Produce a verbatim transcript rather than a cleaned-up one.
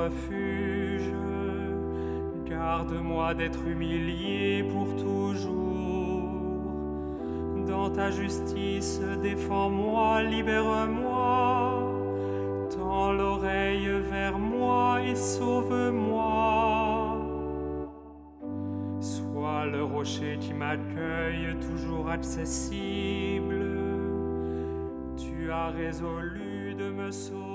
refuge. Garde-moi d'être humilié pour toujours. Dans ta justice, défends-moi, libère-moi. Tends l'oreille vers moi et sauve-moi. Sois le rocher qui m'accueille, toujours accessible. Tu as résolu de me sauver.